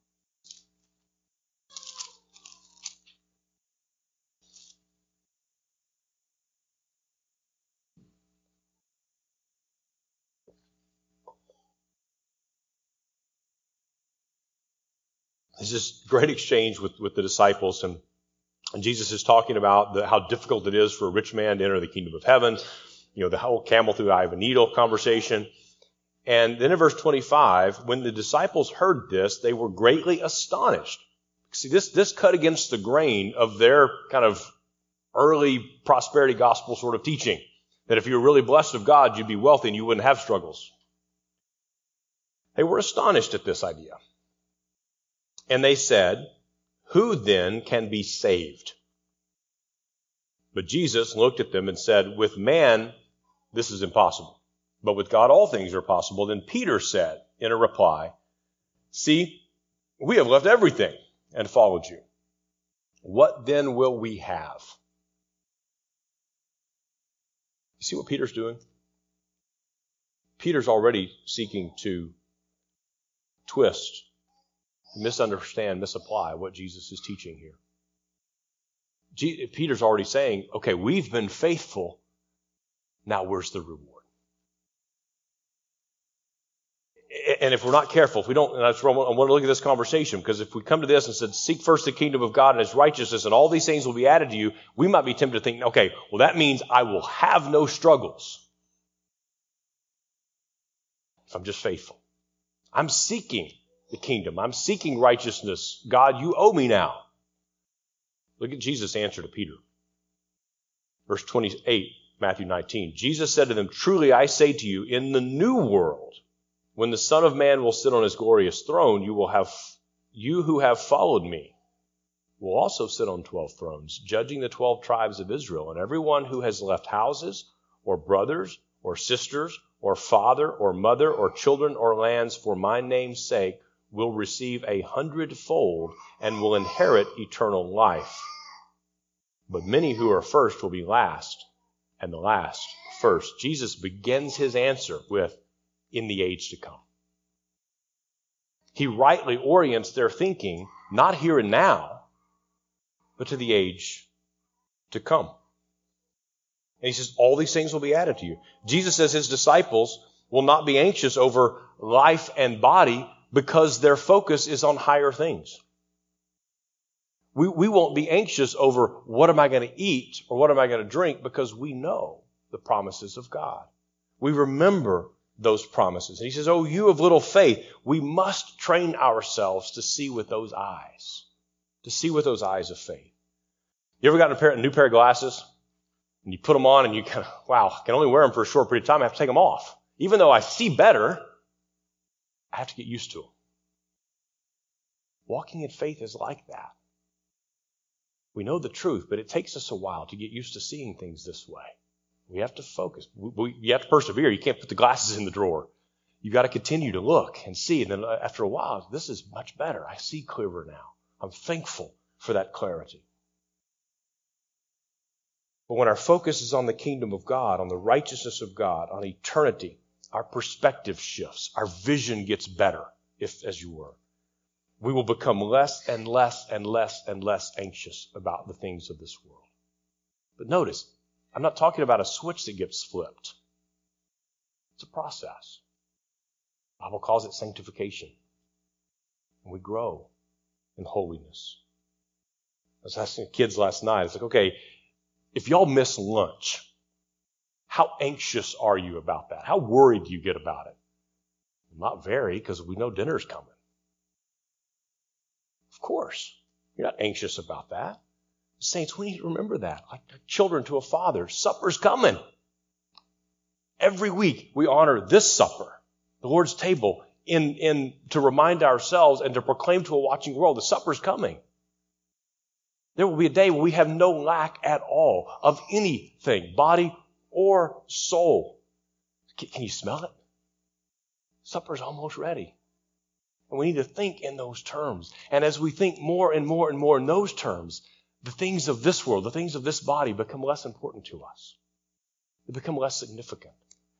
There's this great exchange with the disciples, and Jesus is talking about how difficult it is for a rich man to enter the kingdom of heaven. You know, the whole camel through the eye of a needle conversation. And then in verse 25, when the disciples heard this, they were greatly astonished. See, this cut against the grain of their kind of early prosperity gospel sort of teaching. That if you were really blessed of God, you'd be wealthy and you wouldn't have struggles. They were astonished at this idea. And they said, who then can be saved? But Jesus looked at them and said, with man, this is impossible. But with God, all things are possible. Then Peter said in a reply, see, we have left everything and followed you. What then will we have? You see what Peter's doing? Peter's already seeking to twist, misunderstand, misapply what Jesus is teaching here. Peter's already saying, okay, we've been faithful. Now where's the reward? And if we're not careful, if we don't, and I want to look at this conversation, because if we come to this and said, seek first the kingdom of God and his righteousness, and all these things will be added to you, we might be tempted to think, okay, well, that means I will have no struggles if I'm just faithful. I'm seeking the kingdom. I'm seeking righteousness. God, you owe me now. Look at Jesus' answer to Peter. Verse 28, Matthew 19. Jesus said to them, truly I say to you, in the new world, when the Son of Man will sit on his glorious throne, you who have followed me will also sit on 12 thrones, judging the 12 tribes of Israel. And everyone who has left houses or brothers or sisters or father or mother or children or lands for my name's sake will receive 100-fold and will inherit eternal life. But many who are first will be last, and the last first. Jesus begins his answer with, in the age to come. He rightly orients their thinking, not here and now, but to the age to come. And he says, all these things will be added to you. Jesus says his disciples will not be anxious over life and body because their focus is on higher things. We won't be anxious over what am I going to eat or what am I going to drink because we know the promises of God. We remember those promises. And he says, oh, you of little faith, we must train ourselves to see with those eyes, of faith. You ever gotten a new pair of glasses and you put them on and you kind of, wow, I can only wear them for a short period of time. I have to take them off. Even though I see better, I have to get used to them. Walking in faith is like that. We know the truth, but it takes us a while to get used to seeing things this way. We have to focus. You have to persevere. You can't put the glasses in the drawer. You've got to continue to look and see. And then after a while, this is much better. I see clearer now. I'm thankful for that clarity. But when our focus is on the kingdom of God, on the righteousness of God, on eternity, our perspective shifts. Our vision gets better, as you were. We will become less and less and less and less anxious about the things of this world. But notice, I'm not talking about a switch that gets flipped. It's a process. The Bible calls it sanctification. And we grow in holiness. I was asking the kids last night, it's like, okay, if y'all miss lunch, how anxious are you about that? How worried do you get about it? Not very, because we know dinner's coming. Of course, you're not anxious about that. Saints, we need to remember that. Like children to a father, supper's coming. Every week we honor this supper, the Lord's table, in to remind ourselves and to proclaim to a watching world, the supper's coming. There will be a day when we have no lack at all of anything, body or soul. Can you smell it? Supper's almost ready. And we need to think in those terms. And as we think more and more and more in those terms, the things of this world, the things of this body become less important to us. They become less significant.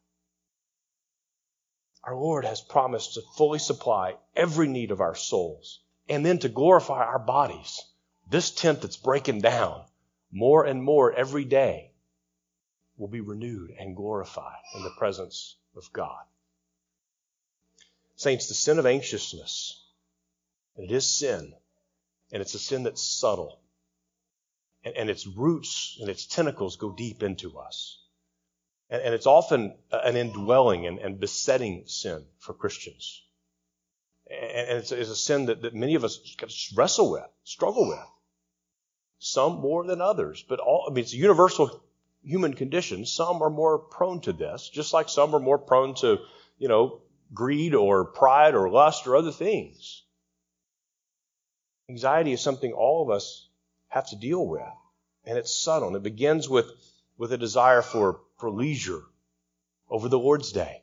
Our Lord has promised to fully supply every need of our souls and then to glorify our bodies. This tent that's breaking down more and more every day will be renewed and glorified in the presence of God. Saints, the sin of anxiousness, and it is sin, and it's a sin that's subtle, and its roots and its tentacles go deep into us. And it's often an indwelling and besetting sin for Christians. And it's a sin that many of us wrestle with, struggle with. Some more than others, but it's a universal human condition. Some are more prone to this, just like some are more prone to, greed or pride or lust or other things. Anxiety is something all of us have to deal with, and it's subtle. And it begins with a desire for leisure over the Lord's Day,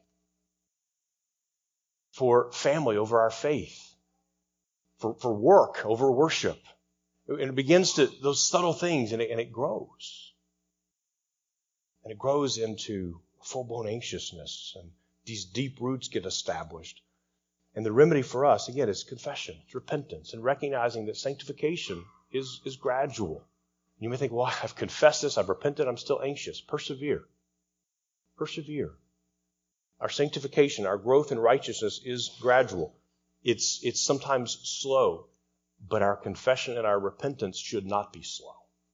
for family over our faith, for work over worship. And it begins to, those subtle things, and it grows. And it grows into full-blown anxiousness, and these deep roots get established. And the remedy for us, again, is confession, it's repentance, and recognizing that sanctification is gradual. You may think, well, I've confessed this, I've repented, I'm still anxious. Persevere. Persevere. Our sanctification, our growth in righteousness is gradual. It's sometimes slow, but our confession and our repentance should not be slow.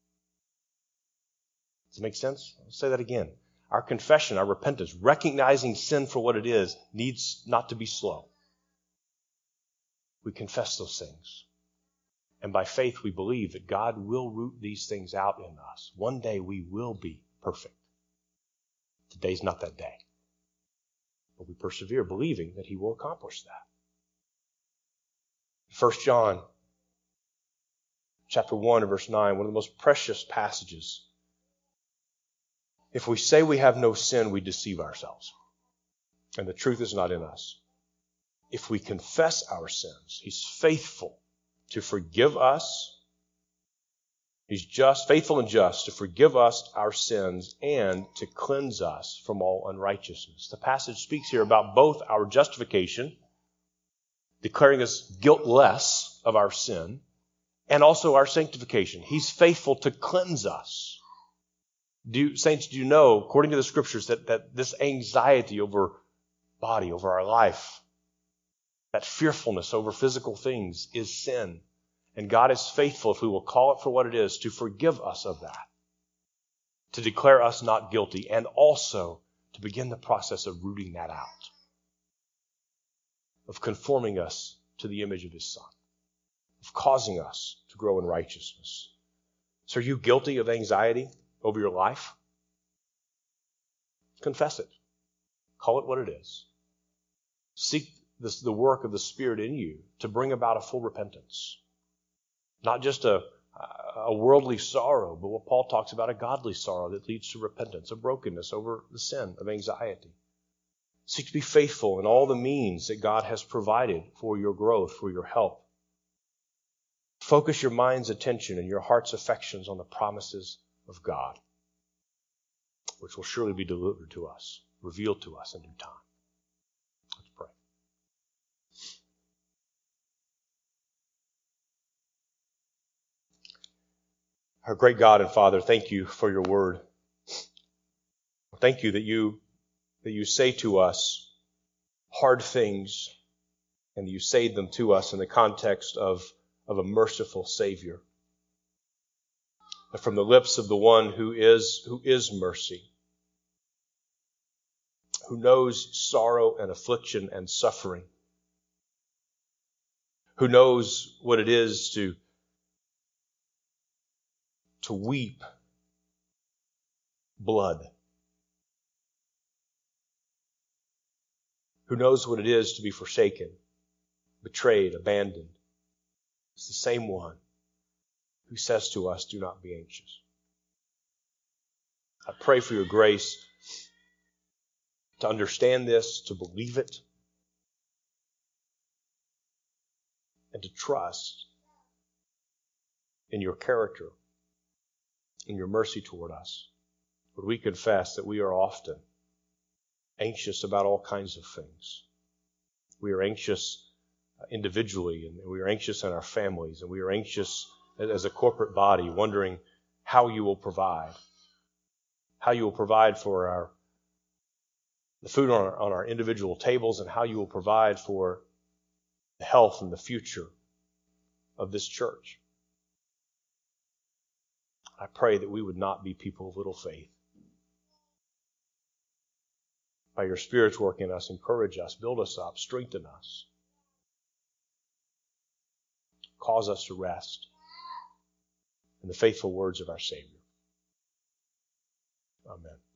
Does it make sense? I'll say that again. Our confession, our repentance, recognizing sin for what it is, needs not to be slow. We confess those things. And by faith, we believe that God will root these things out in us. One day we will be perfect. Today's not that day. But we persevere believing that he will accomplish that. 1 John chapter 1 and verse 9, one of the most precious passages. If we say we have no sin, we deceive ourselves, and the truth is not in us. If we confess our sins, he's faithful to forgive us. He's faithful and just to forgive us our sins and to cleanse us from all unrighteousness. The passage speaks here about both our justification, declaring us guiltless of our sin, and also our sanctification. He's faithful to cleanse us. Saints, do you know, according to the scriptures, that this anxiety over body, over our life, that fearfulness over physical things is sin. And God is faithful, if we will call it for what it is, to forgive us of that, to declare us not guilty, and also to begin the process of rooting that out, of conforming us to the image of his Son, of causing us to grow in righteousness. So are you guilty of anxiety over your life? Confess it. Call it what it is. Seek the work of the Spirit in you to bring about a full repentance. Not just a worldly sorrow, but what Paul talks about, a godly sorrow that leads to repentance, a brokenness over the sin of anxiety. Seek to be faithful in all the means that God has provided for your growth, for your help. Focus your mind's attention and your heart's affections on the promises of God, which will surely be delivered to us, revealed to us in due time. Let's pray. Our great God and Father, thank you for your word. Thank you that you say to us hard things, and you say them to us in the context of a merciful Savior. From the lips of the one who is mercy, who knows sorrow and affliction and suffering, who knows what it is to weep blood, who knows what it is to be forsaken, betrayed, abandoned. It's the same one who says to us, do not be anxious. I pray for your grace to understand this, to believe it, and to trust in your character, in your mercy toward us. Lord, we confess that we are often anxious about all kinds of things. We are anxious individually, and we are anxious in our families, and we are anxious as a corporate body, wondering how you will provide. How you will provide for the food on our individual tables, and how you will provide for the health and the future of this church. I pray that we would not be people of little faith. By your Spirit's work in us, encourage us, build us up, strengthen us. Cause us to rest in the faithful words of our Savior. Amen.